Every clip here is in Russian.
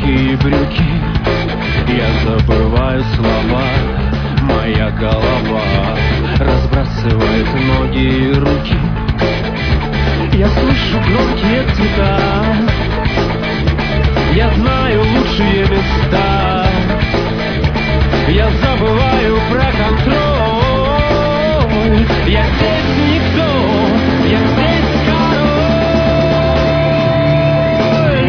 короткие брюки. Я забываю слова, моя голова разбрасывает ноги и руки. Я слышу громкие цвета, я знаю лучшие места. Я забываю про контроль. Я здесь никто, я здесь король.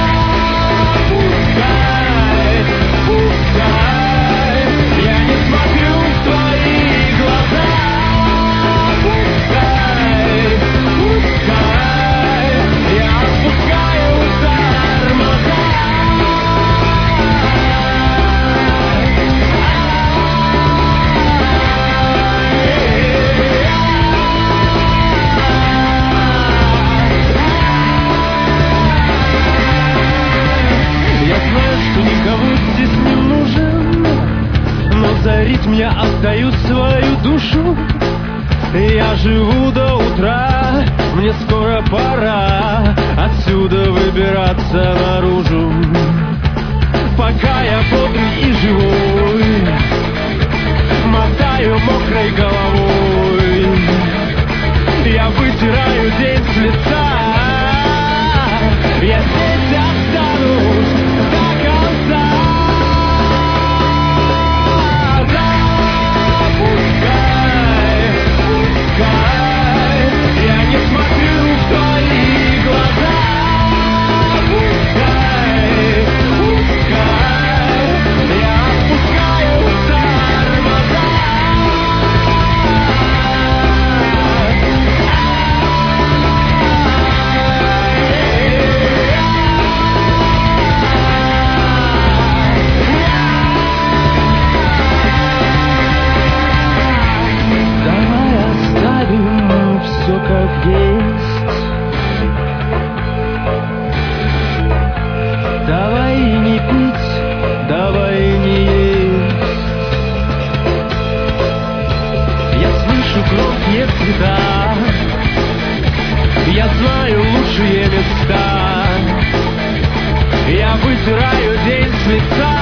Пускай, пускай, я не смотрю в твои глаза. Пускай, пускай, я отпускаю тормоза. Я знаю, что никого здесь не нужен, но за ритм я отдаю свою душу. Я живу до утра, мне скоро пора отсюда выбираться наружу. Пока я бодрый и живой, мотаю мокрой головой, я вытираю день с лица. Я здесь останусь до конца. Да, пускай, пускай, я не смотрю в твои глаза. Пускай, пускай, я отпускаю тормоза. Давай оставим все как есть. Давай не пить, давай не есть. Я слышу громкие цвета, я знаю лучшие места. Я вытираю день с лица.